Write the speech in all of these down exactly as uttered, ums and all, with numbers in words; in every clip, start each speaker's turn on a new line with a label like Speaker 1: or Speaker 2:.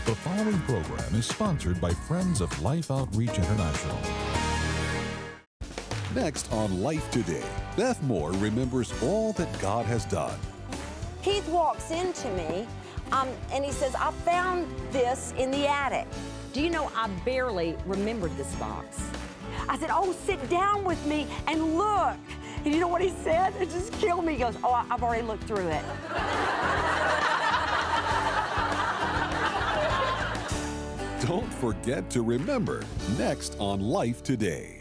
Speaker 1: The following program is sponsored by Friends of Life Outreach International. Next on Life Today, Beth Moore remembers all that God has done.
Speaker 2: Keith walks into me um, and he says, I found this in the attic. Do you know, I barely remembered this box. I said, oh, sit down with me and look. And you know what he said? It just killed me. He goes, oh, I've already looked through it.
Speaker 1: Don't forget to remember, next on Life Today.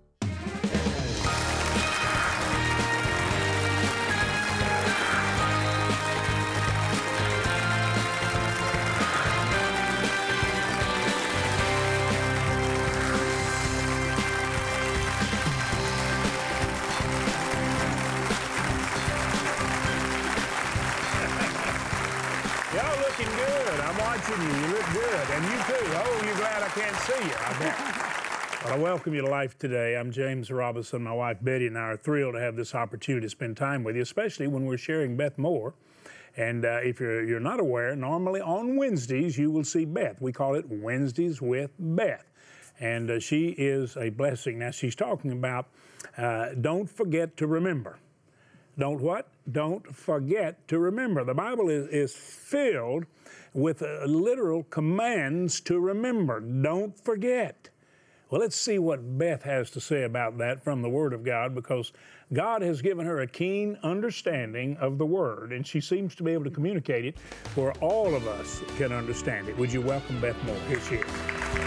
Speaker 3: Y'all looking good. I'm watching you. You look good. And you too. Oh, you're glad I can't see you, I bet. Well, I welcome you to Life Today. I'm James Robinson. My wife Betty and I are thrilled to have this opportunity to spend time with you, especially when we're sharing Beth Moore. And uh, if you're, you're not aware, normally on Wednesdays you will see Beth. We call it Wednesdays with Beth. And uh, she is a blessing. Now, she's talking about uh, don't forget to remember. Don't what? Don't forget to remember. The Bible is, is filled with uh, literal commands to remember. Don't forget. Well, let's see what Beth has to say about that from the Word of God, because God has given her a keen understanding of the Word, and she seems to be able to communicate it where all of us can understand it. Would you welcome Beth Moore? Here she is.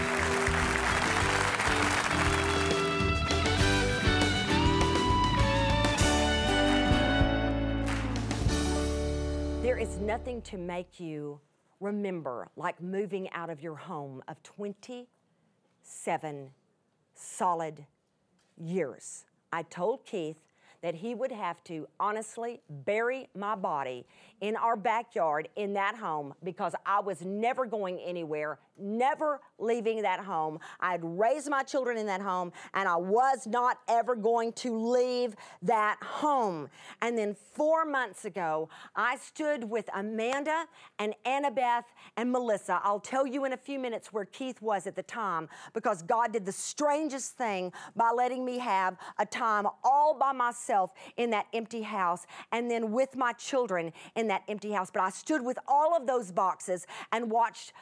Speaker 2: There is nothing to make you remember like moving out of your home of twenty-seven solid years. I told Keith that he would have to honestly bury my body in our backyard in that home because I was never going anywhere, never leaving that home. I had raised my children in that home, and I was not ever going to leave that home. And then four months ago, I stood with Amanda and Annabeth and Melissa. I'll tell you in a few minutes where Keith was at the time, because God did the strangest thing by letting me have a time all by myself in that empty house, and then with my children in that empty house. But I stood with all of those boxes and watched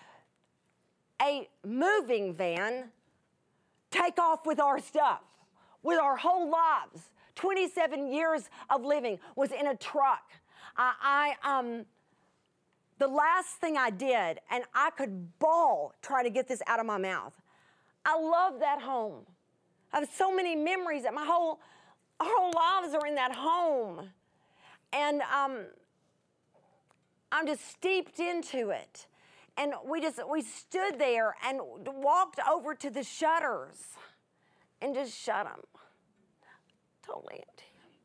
Speaker 2: a moving van take off with our stuff, with our whole lives. twenty-seven years of living was in a truck. I, I um, the last thing I did, and I could bawl trying to get this out of my mouth. I love that home. I have so many memories that my whole, our whole lives are in that home. And um, I'm just steeped into it. And we just, we stood there and walked over to the shutters and just shut them. Totally empty.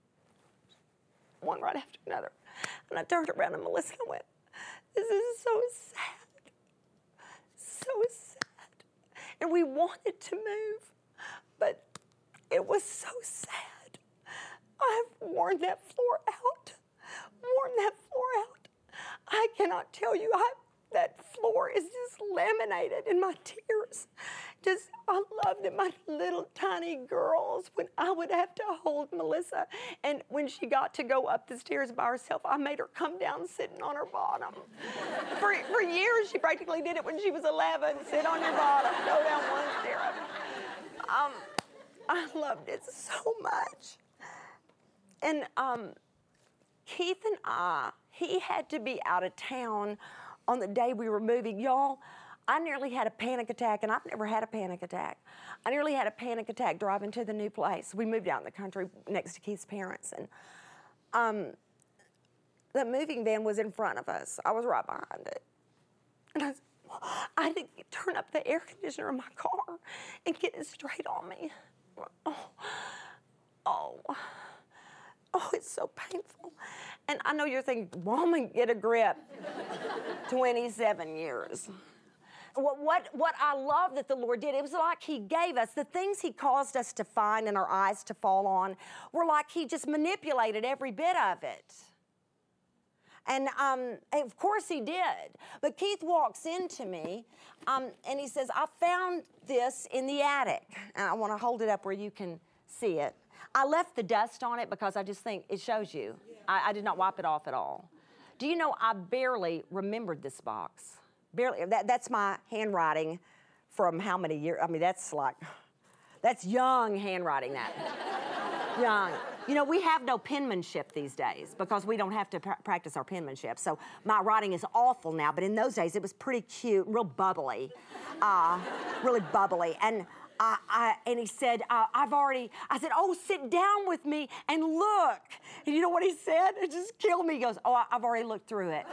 Speaker 2: One right after another. And I turned around and Melissa went, this is so sad. So sad. And we wanted to move, but it was so sad. I've worn that floor out. Worn that floor out. I cannot tell you, I, that floor is just laminated in my tears. Just, I loved it. My little tiny girls, when I would have to hold Melissa, and when she got to go up the stairs by herself, I made her come down sitting on her bottom. for, for years, she practically did it when she was eleven. Sit on your bottom, go down one stair. Um, I loved it so much. And um, Keith and I, he had to be out of town on the day we were moving. Y'all, I nearly had a panic attack, and I've never had a panic attack. I nearly had a panic attack driving to the new place. We moved out in the country next to Keith's parents, and um, the moving van was in front of us. I was right behind it. And I, was, I had to turn up the air conditioner in my car and get it straight on me. Oh, oh. Oh, it's so painful. And I know you're thinking, woman, get a grip. twenty-seven years. What, what, what I love that the Lord did, it was like He gave us, the things He caused us to find and our eyes to fall on, were like He just manipulated every bit of it. And um, of course he did. But Keith walks into me um, and he says, I found this in the attic. And I want to hold it up where you can see it. I left the dust on it because I just think it shows you. Yeah. I, I did not wipe it off at all. Do you know I barely remembered this box? Barely. That, that's my handwriting from how many years? I mean, that's like, that's young handwriting, that. Young. You know, we have no penmanship these days because we don't have to pr- practice our penmanship. So my writing is awful now, but in those days it was pretty cute, real bubbly, uh, really bubbly. And I, I, and he said, uh, I've already, I said, oh, sit down with me and look. And you know what he said? It just killed me. He goes, oh, I, I've already looked through it.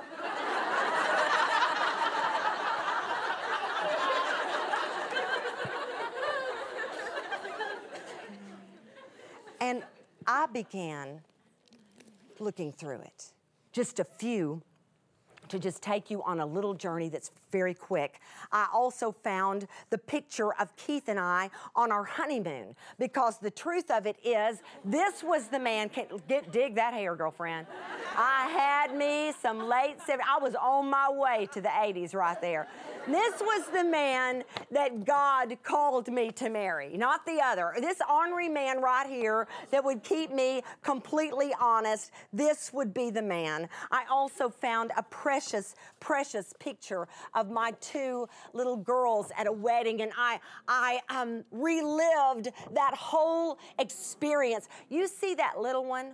Speaker 2: And I began looking through it. Just a few to just take you on a little journey that's very quick. I also found the picture of Keith and I on our honeymoon because the truth of it is this was the man, get, dig that hair, girlfriend. I had me some late seventies, I was on my way to the eighties right there. This was the man that God called me to marry, not the other. This ornery man right here that would keep me completely honest, this would be the man. I also found a precious, precious picture of my two little girls at a wedding, and I, I um, relived that whole experience. You see that little one?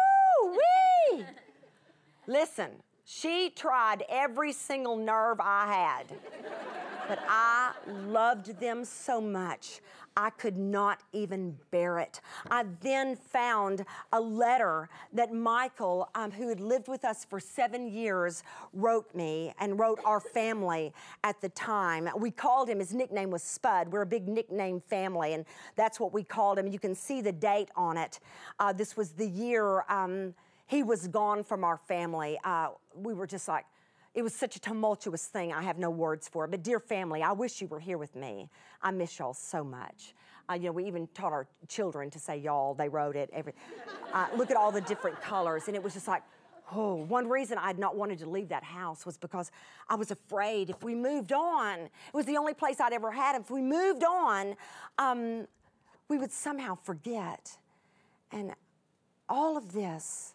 Speaker 2: Woo-wee! Listen. She tried every single nerve I had, but I loved them so much, I could not even bear it. I then found a letter that Michael, um, who had lived with us for seven years, wrote me and wrote our family at the time. We called him, his nickname was Spud. We're a big nickname family, and that's what we called him. You can see the date on it. Uh, this was the year... Um, He was gone from our family. Uh, we were just like, it was such a tumultuous thing. I have no words for it. But dear family, I wish you were here with me. I miss y'all so much. Uh, you know, we even taught our children to say y'all. They wrote it. Every, uh, look at all the different colors. And it was just like, oh, one reason I'd not wanted to leave that house was because I was afraid if we moved on, it was the only place I'd ever had. If we moved on, um, we would somehow forget. And all of this,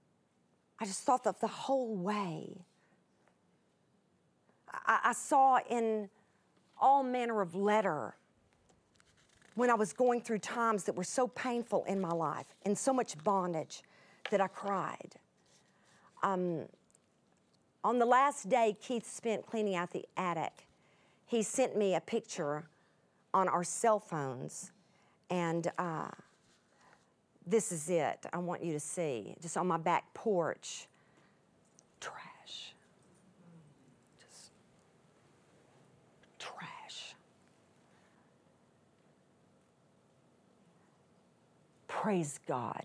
Speaker 2: I just thought that the whole way. I, I saw in all manner of letter when I was going through times that were so painful in my life and so much bondage that I cried. Um, on the last day Keith spent cleaning out the attic, he sent me a picture on our cell phones, and uh, this is it. I want you to see. Just on my back porch. Trash. Just trash. Praise God.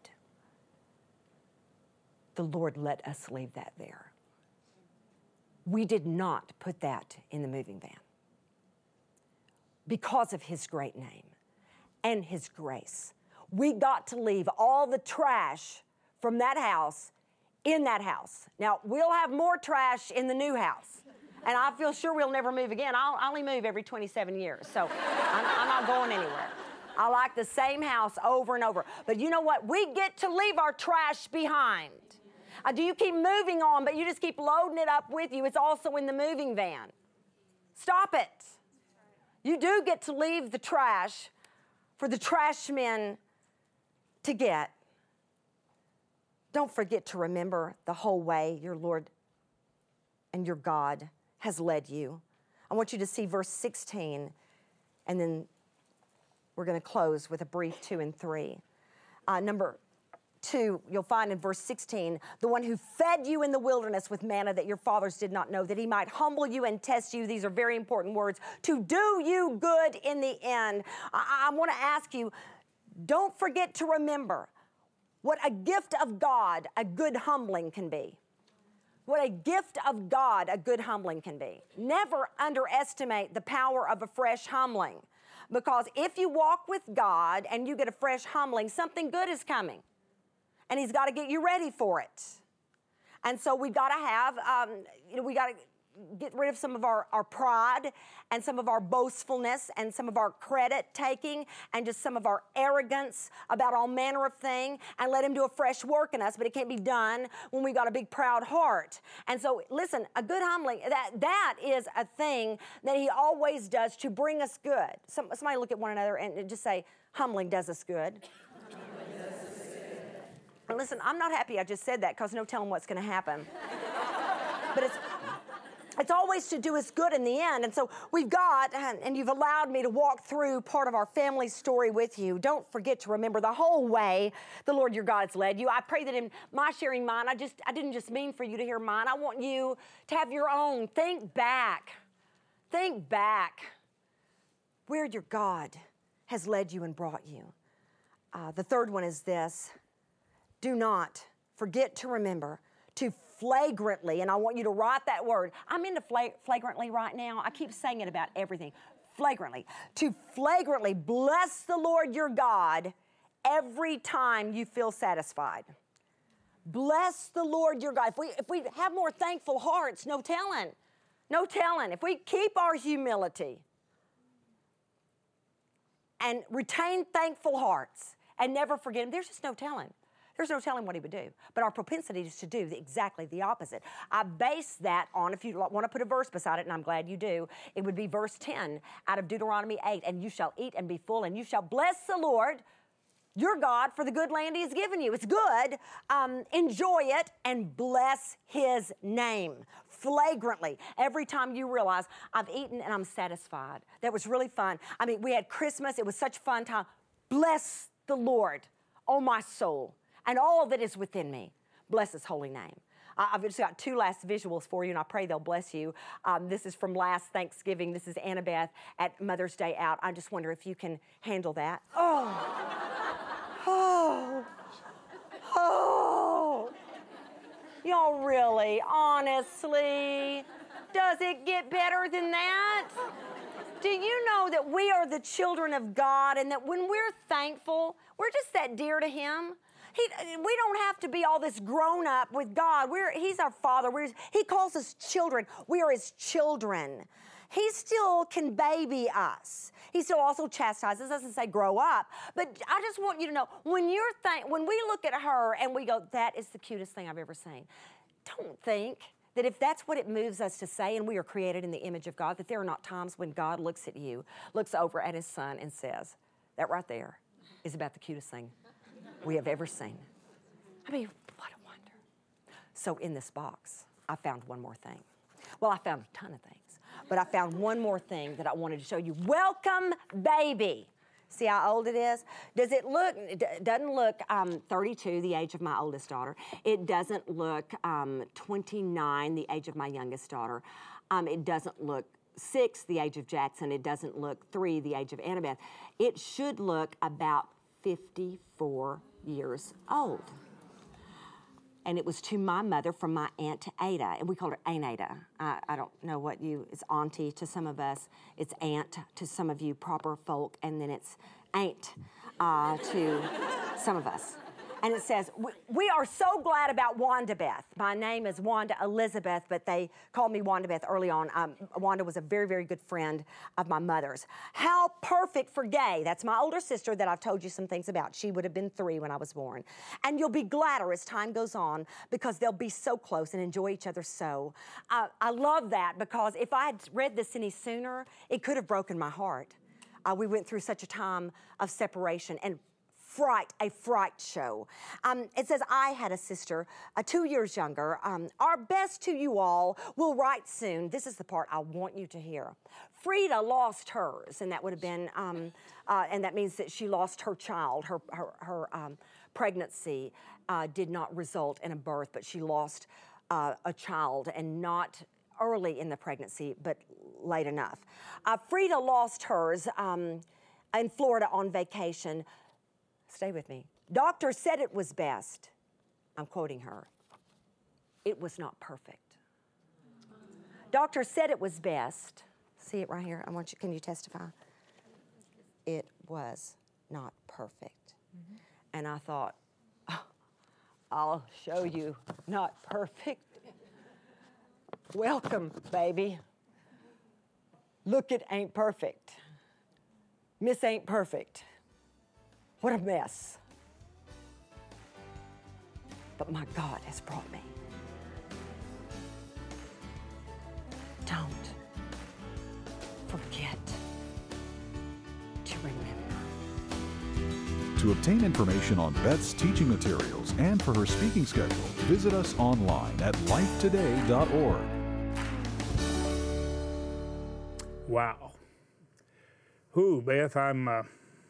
Speaker 2: The Lord let us leave that there. We did not put that in the moving van because of His great name and His grace. We got to leave all the trash from that house in that house. Now, we'll have more trash in the new house. And I feel sure we'll never move again. I'll, I only move every twenty-seven years, so I'm, I'm not going anywhere. I like the same house over and over. But you know what? We get to leave our trash behind. Uh, do you keep moving on, but you just keep loading it up with you? It's also in the moving van. Stop it. You do get to leave the trash for the trash men to get. Don't forget to remember the whole way your Lord and your God has led you. I want you to see verse sixteen, and then we're going to close with a brief two and three. Uh, number two, you'll find in verse sixteen, the one who fed you in the wilderness with manna that your fathers did not know, that He might humble you and test you. These are very important words. To do you good in the end. I, I want to ask you, don't forget to remember what a gift of God a good humbling can be. What a gift of God a good humbling can be. Never underestimate the power of a fresh humbling, because if you walk with God and you get a fresh humbling, something good is coming, and He's got to get you ready for it. And so we got to have, um, you know, we got to get rid of some of our, our pride and some of our boastfulness and some of our credit taking and just some of our arrogance about all manner of thing, and let him do a fresh work in us. But it can't be done when we got a big proud heart. And so listen, a good humbling, that that is a thing that he always does to bring us good. Some, somebody look at one another and just say, humbling does us good. And listen, I'm not happy I just said that, because no telling what's going to happen. But it's It's always to do us good in the end. And so we've got, and you've allowed me to walk through part of our family story with you. Don't forget to remember the whole way the Lord your God's led you. I pray that in my sharing mine, I just I didn't just mean for you to hear mine. I want you to have your own. Think back. Think back where your God has led you and brought you. Uh, the third one is this. Do not forget to remember to flagrantly, and I want you to write that word. I'm into flag- flagrantly right now. I keep saying it about everything. Flagrantly. To flagrantly bless the Lord your God every time you feel satisfied. Bless the Lord your God. If we, if we have more thankful hearts, no telling. No telling. If we keep our humility and retain thankful hearts and never forget him, there's just no telling. There's no telling what he would do. But our propensity is to do the, exactly the opposite. I base that on, if you want to put a verse beside it, and I'm glad you do, it would be verse ten out of Deuteronomy eight. And you shall eat and be full, and you shall bless the Lord your God for the good land he has given you. It's good. Um, enjoy it and bless his name flagrantly. Every time you realize, I've eaten and I'm satisfied. That was really fun. I mean, we had Christmas. It was such a fun time. Bless the Lord, oh my soul, and all that is within me. Bless his holy name. I've just got two last visuals for you, and I pray they'll bless you. Um, this is from last Thanksgiving. This is Annabeth at Mother's Day Out. I just wonder if you can handle that. Oh, oh, oh. Y'all really, honestly, does it get better than that? Do you know that we are the children of God, and that when we're thankful, we're just that dear to him? He, we don't have to be all this grown up with God. We're, he's our Father. We're, he calls us children. We are his children. He still can baby us. He still also chastises us and say, grow up. But I just want you to know, when you're th- when we look at her and we go, that is the cutest thing I've ever seen, don't think that if that's what it moves us to say, and we are created in the image of God, that there are not times when God looks at you, looks over at his son and says, that right there is about the cutest thing we have ever seen. I mean, what a wonder. So in this box, I found one more thing. Well, I found a ton of things, but I found one more thing that I wanted to show you. Welcome, baby. See how old it is? Does it look, it doesn't look um, thirty-two, the age of my oldest daughter. It doesn't look um, twenty-nine, the age of my youngest daughter. Um, it doesn't look six, the age of Jackson. It doesn't look three, the age of Annabeth. It should look about fifty-four years old. And it was to my mother from my Aunt Ada, and we called her Aunt Ada. I, I don't know what you, it's auntie to some of us, it's aunt to some of you proper folk, and then it's aunt uh, to some of us. And it says, we, we are so glad about Wanda Beth. My name is Wanda Elizabeth, but they called me Wanda Beth early on. Um, Wanda was a very, very good friend of my mother's. How perfect for Gay. That's my older sister that I've told you some things about. She would have been three when I was born. And you'll be gladder as time goes on because they'll be so close and enjoy each other so. Uh, I love that because if I had read this any sooner, it could have broken my heart. Uh, we went through such a time of separation and fright, a fright show. Um, it says, I had a sister, uh, two years younger. Um, our best to you all will write soon. This is the part I want you to hear. Frida lost hers, and that would have been, um, uh, and that means that she lost her child. Her, her, her um, pregnancy uh, did not result in a birth, but she lost uh, a child, and not early in the pregnancy, but late enough. Uh, Frida lost hers um, in Florida on vacation. Stay with me. Doctor said it was best. I'm quoting her. It was not perfect. Doctor said it was best. See it right here? I want you, can you testify? It was not perfect. Mm-hmm. And I thought, oh, I'll show you. Not perfect. Welcome, baby. Look, it ain't perfect. Miss ain't perfect. What a mess. But my God has brought me. Don't forget to remember.
Speaker 1: To obtain information on Beth's teaching materials and for her speaking schedule, visit us online at life today dot org.
Speaker 3: Wow. Who, Beth, I'm, uh,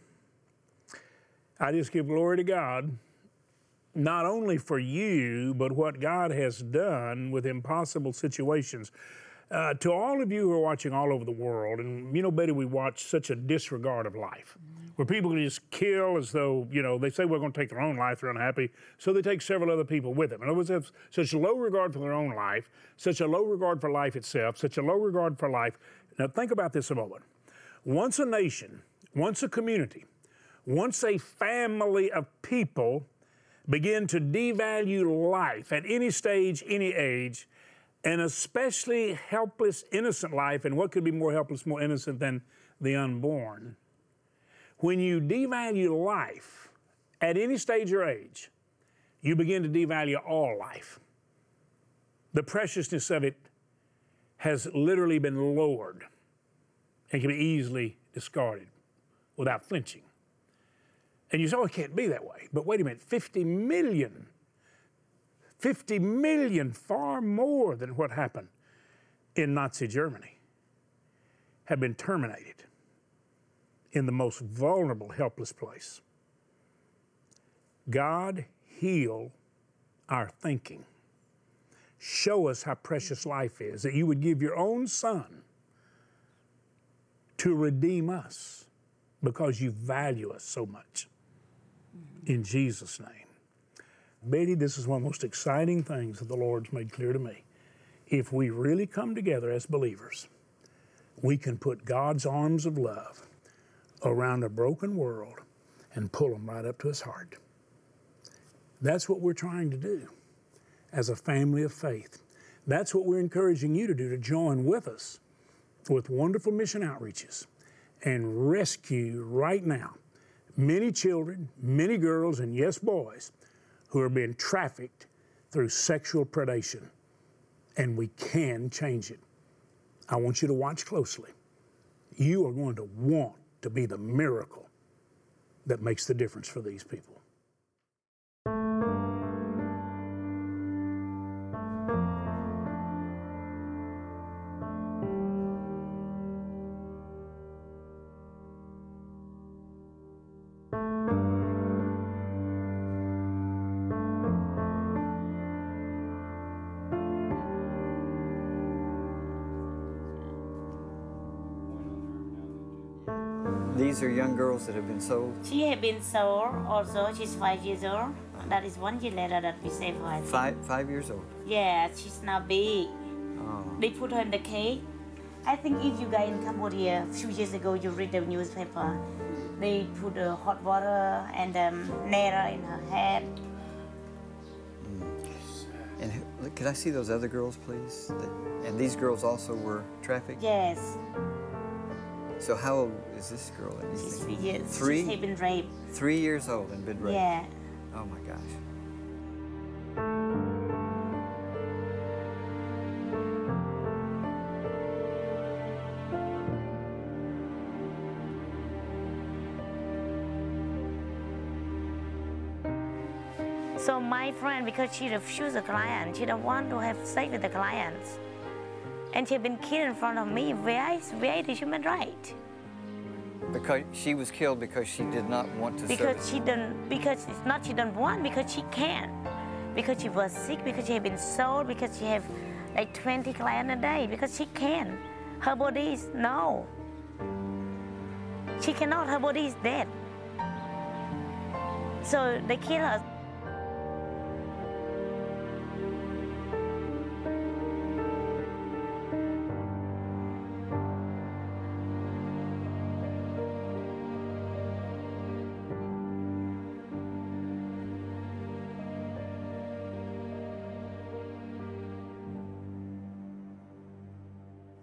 Speaker 3: I just give glory to God, not only for you, but what God has done with impossible situations. Uh, to all of you who are watching all over the world, and you know, Betty, we watch such a disregard of life, mm-hmm. where people can just kill as though, you know, they say we're going to take their own life, they're unhappy, so they take several other people with them. In other words, they have such a low regard for their own life, such a low regard for life itself, such a low regard for life. Now think about this a moment. Once a nation, once a community, once a family of people begin to devalue life at any stage, any age, and especially helpless, innocent life, and what could be more helpless, more innocent than the unborn? When you devalue life at any stage or age, you begin to devalue all life. The preciousness of it has literally been lowered and can be easily discarded without flinching. And you say, oh, it can't be that way. But wait a minute, fifty million, fifty million, far more than what happened in Nazi Germany, have been terminated in the most vulnerable, helpless place. God, heal our thinking. Show us how precious life is, that you would give your own Son to redeem us because you value us so much. Mm-hmm. In Jesus' name. Betty, this is one of the most exciting things that the Lord's made clear to me. If we really come together as believers, we can put God's arms of love around a broken world and pull them right up to His heart. That's what we're trying to do as a family of faith. That's what we're encouraging you to do, to join with us with wonderful mission outreaches and rescue right now many children, many girls, and yes, boys, who are being trafficked through sexual predation. And we can change it. I want you to watch closely. You are going to want to be the miracle that makes the difference for these people.
Speaker 4: These are young girls that have been sold?
Speaker 5: She had been sold also. She's five years old. That is one year later that we saved her.
Speaker 4: Five, five years old?
Speaker 5: Yeah, she's now big.
Speaker 4: Oh.
Speaker 5: They put her in the cage. I think if you guys in Cambodia, a few years ago, you read the newspaper, they put uh, hot water and um, nail in her head.
Speaker 4: Mm. And who, could I see those other girls, please? That, and these girls also were trafficked?
Speaker 5: Yes.
Speaker 4: So how old is this girl?
Speaker 5: She's three years.
Speaker 4: Three?
Speaker 5: She's been raped.
Speaker 4: Three years old and been raped?
Speaker 5: Yeah.
Speaker 4: Oh my gosh.
Speaker 5: So my friend, because she refused the client, she don't want to have sex with the clients. And she had been killed in front of me. Where is, where is the human right?
Speaker 4: Because she was killed because she did not want to
Speaker 5: Because
Speaker 4: serve.
Speaker 5: she didn't, because it's not she don't want, because she can't. Because she was sick, because she had been sold, because she have like twenty clients a day, because she can. Her body is, no. She cannot, her body is dead. So they kill her.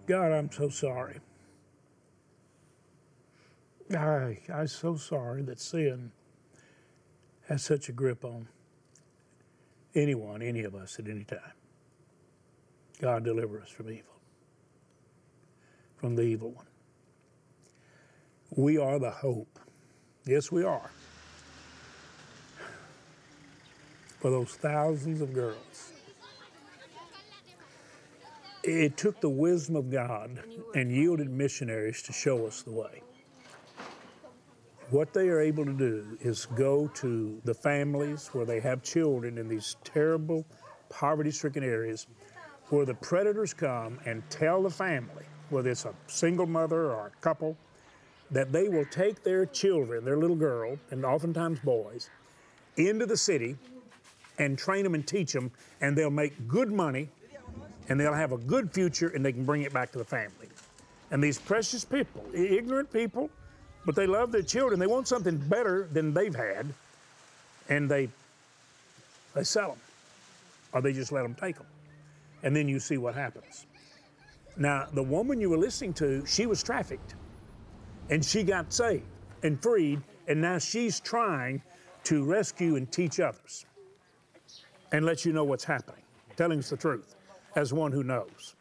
Speaker 3: God, I'm so sorry. I, I'm so sorry that sin has such a grip on anyone, any of us at any time. God, deliver us from evil, from the evil one. We are the hope. Yes, we are. For those thousands of girls. It took the wisdom of God and yielded missionaries to show us the way. What they are able to do is go to the families where they have children in these terrible, poverty-stricken areas where the predators come and tell the family, whether it's a single mother or a couple, that they will take their children, their little girl, and oftentimes boys, into the city and train them and teach them, and they'll make good money, and they'll have a good future, and they can bring it back to the family. And these precious people, ignorant people, but they love their children. They want something better than they've had, and they, they sell them, or they just let them take them. And then you see what happens. Now, the woman you were listening to, she was trafficked, and she got saved and freed, and now she's trying to rescue and teach others and let you know what's happening, telling us the truth as one who knows.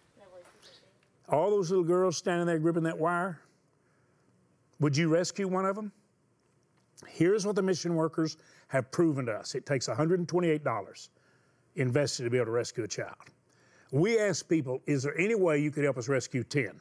Speaker 3: All those little girls standing there gripping that wire, would you rescue one of them? Here's what the mission workers have proven to us. It takes one hundred twenty-eight dollars invested to be able to rescue a child. We asked people, is there any way you could help us rescue ten?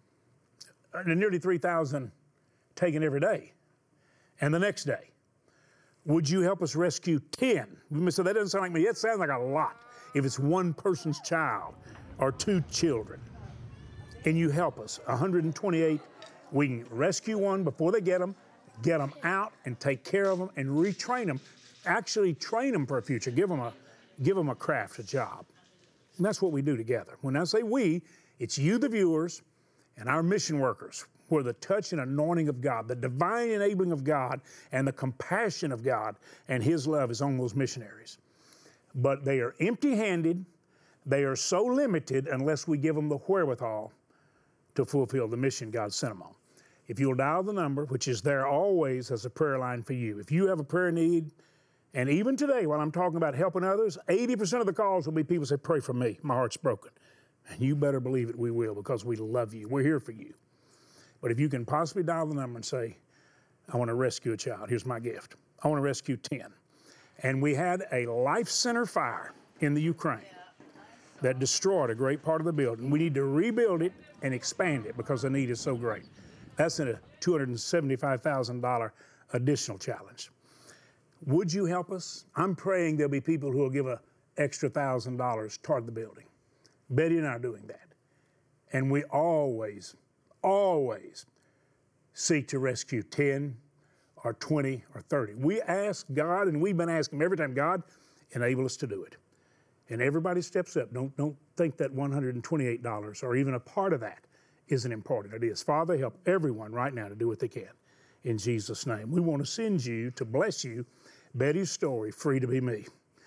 Speaker 3: And nearly three thousand taken every day. And the next day, would you help us rescue ten? So that doesn't sound like me. That sounds like a lot if it's one person's child or two children. And you help us, one hundred twenty-eight. We can rescue one before they get them, get them out and take care of them and retrain them. Actually train them for a future. Give them a, give them a craft, a job. And that's what we do together. When I say we, it's you, the viewers, and our mission workers, where the touch and anointing of God, the divine enabling of God, and the compassion of God and His love is on those missionaries. But they are empty-handed. They are so limited unless we give them the wherewithal to fulfill the mission God sent them on. If you'll dial the number, which is there always as a prayer line for you. If you have a prayer need, and even today while I'm talking about helping others, eighty percent of the calls will be people say, pray for me, my heart's broken. And you better believe it, we will, because we love you. We're here for you. But if you can possibly dial the number and say, I want to rescue a child, here's my gift. I want to rescue ten. And we had a Life Center fire in the Ukraine that destroyed a great part of the building. We need to rebuild it and expand it because the need is so great. That's a two hundred seventy-five thousand dollars additional challenge. Would you help us? I'm praying there'll be people who will give an extra one thousand dollars toward the building. Betty and I are doing that. And we always, always seek to rescue ten or twenty or thirty. We ask God, and we've been asking Him every time, God, enable us to do it. And everybody steps up. Don't, don't think that one hundred twenty-eight dollars or even a part of that isn't important. It is. Father, help everyone right now to do what they can. In Jesus' name. We want to send you to bless you, Betty's story, Free to Be Me.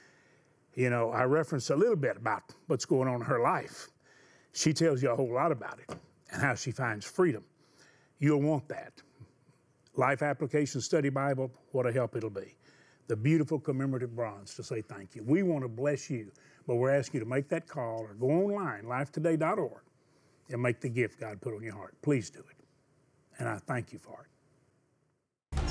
Speaker 3: You know, I referenced a little bit about what's going on in her life. She tells you a whole lot about it and how she finds freedom. You'll want that. Life Application Study Bible, what a help it'll be. The beautiful commemorative bronze to say thank you. We want to bless you, but we're asking you to make that call or go online, life today dot org, and make the gift God put on your heart. Please do it. And I thank you for it.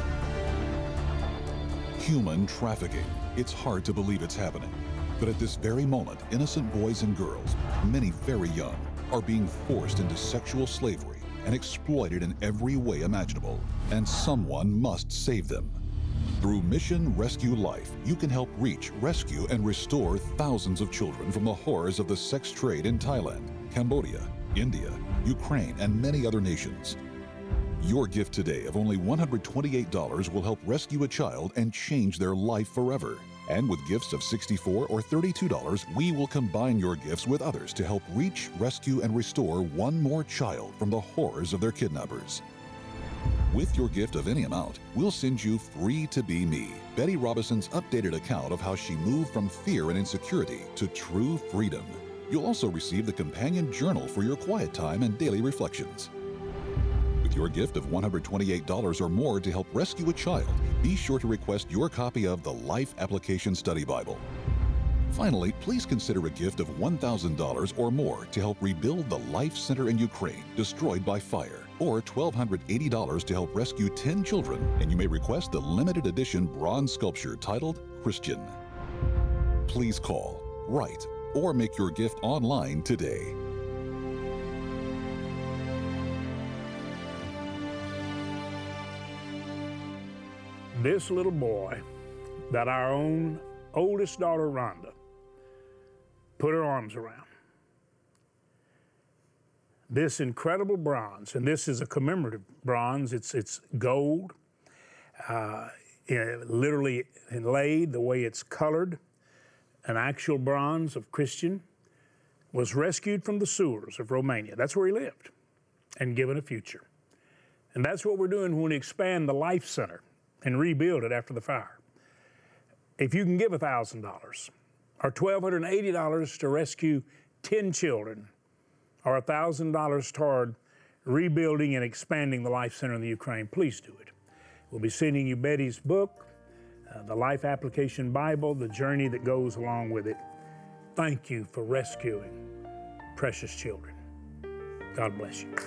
Speaker 1: Human trafficking. It's hard to believe it's happening. But at this very moment, innocent boys and girls, many very young, are being forced into sexual slavery and exploited in every way imaginable. And someone must save them. Through Mission Rescue Life, you can help reach, rescue, and restore thousands of children from the horrors of the sex trade in Thailand, Cambodia, India, Ukraine, and many other nations. Your gift today of only one hundred twenty-eight dollars will help rescue a child and change their life forever. And with gifts of sixty-four dollars or thirty-two dollars, we will combine your gifts with others to help reach, rescue, and restore one more child from the horrors of their kidnappers. With your gift of any amount, we'll send you Free to Be Me, Betty Robison's updated account of how she moved from fear and insecurity to true freedom. You'll also receive the companion journal for your quiet time and daily reflections. With your gift of one hundred twenty-eight dollars or more to help rescue a child, be sure to request your copy of the Life Application Study Bible. Finally, please consider a gift of one thousand dollars or more to help rebuild the Life Center in Ukraine, destroyed by fire, or one thousand two hundred eighty dollars to help rescue ten children, and you may request the limited edition bronze sculpture titled Christian. Please call, write, or make your gift online today.
Speaker 3: This little boy that our own oldest daughter, Rhonda, put her arms around. This incredible bronze, and this is a commemorative bronze, it's, it's gold, uh, literally inlaid the way it's colored, an actual bronze of Christian, was rescued from the sewers of Romania. That's where he lived, and given a future. And that's what we're doing when we expand the Life Center and rebuild it after the fire. If you can give one thousand dollars or one thousand two hundred eighty dollars to rescue ten children, or one thousand dollars toward rebuilding and expanding the Life Center in the Ukraine, please do it. We'll be sending you Betty's book, uh, the Life Application Bible, the journey that goes along with it. Thank you for rescuing precious children. God bless you.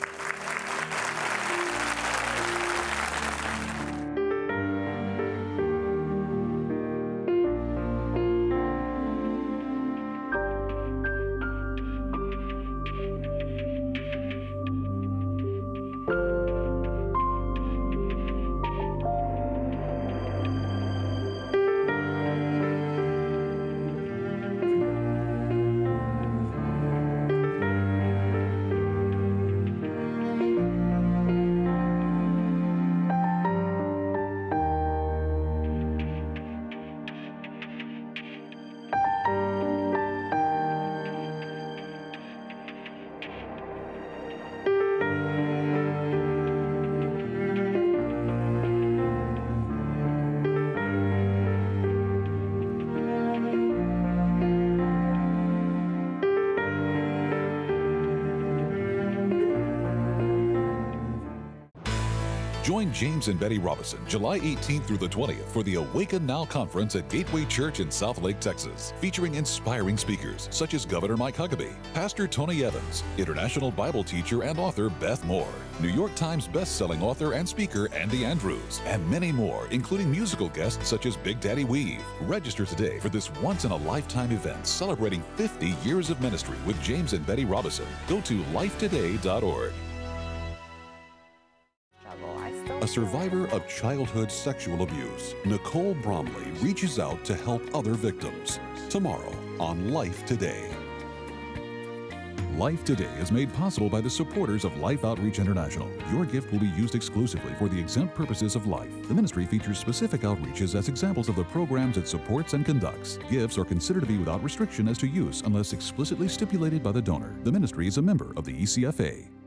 Speaker 1: Join James and Betty Robison July eighteenth through the twentieth for the Awaken Now Conference at Gateway Church in Southlake, Texas, featuring inspiring speakers such as Governor Mike Huckabee, Pastor Tony Evans, international Bible teacher and author Beth Moore, New York Times best-selling author and speaker Andy Andrews, and many more, including musical guests such as Big Daddy Weave. Register today for this once-in-a-lifetime event celebrating fifty years of ministry with James and Betty Robison. Go to life today dot org. A survivor of childhood sexual abuse, Nicole Bromley reaches out to help other victims. Tomorrow on Life Today. Life Today is made possible by the supporters of Life Outreach International. Your gift will be used exclusively for the exempt purposes of life. The ministry features specific outreaches as examples of the programs it supports and conducts. Gifts are considered to be without restriction as to use unless explicitly stipulated by the donor. The ministry is a member of the E C F A.